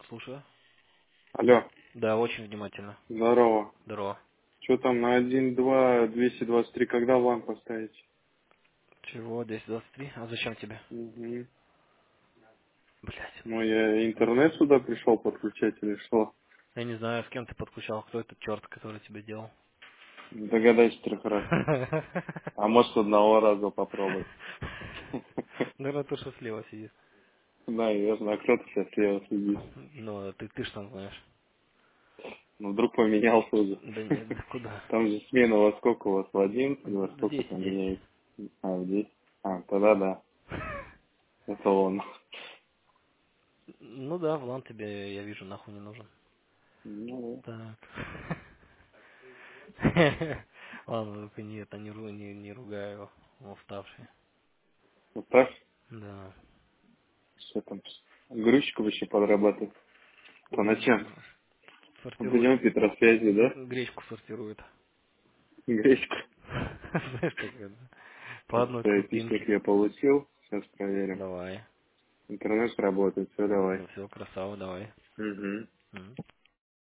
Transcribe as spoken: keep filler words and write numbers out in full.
Слушаю. Алло, Да, очень внимательно. здорово. Здорово. Что там на один два двести двадцать три когда лан поставить? Чего? двести двадцать три? А зачем тебе? Угу. Блять. Ну, я интернет сюда пришел подключать или что? Я не знаю, с кем ты подключал, кто этот черт, который тебе делал. Догадайся трех раз. А может, с одного раза попробовать. Наверное, то, что слева сидит. Наверное, а кто-то сейчас слева сидит. Ну, ты, ты что знаешь? Ну, вдруг поменялся уже. Да нет, да куда? Там же смена во сколько у вас? В одиннадцать, во В сколько десять, там десять. меняется? А, в десять. А, тогда да. Это он. Ну да, Влан тебе, я вижу, нахуй не нужен. Ну, Так. Ладно, только не это, не, ру- не, не ругай его. Он уставший. вот так, Да. что там? Грузчиков еще подрабатывать. По ночам. М, Вот Сортирует. идем Петросвязи, да? Гречку сортирует. Гречку. Знаешь, такое, да? По Так, одной что эпичник крупинке. я получил. Сейчас проверим. Давай. Интернет работает. Все, давай. Ну все, красава, давай. Угу. Мгм.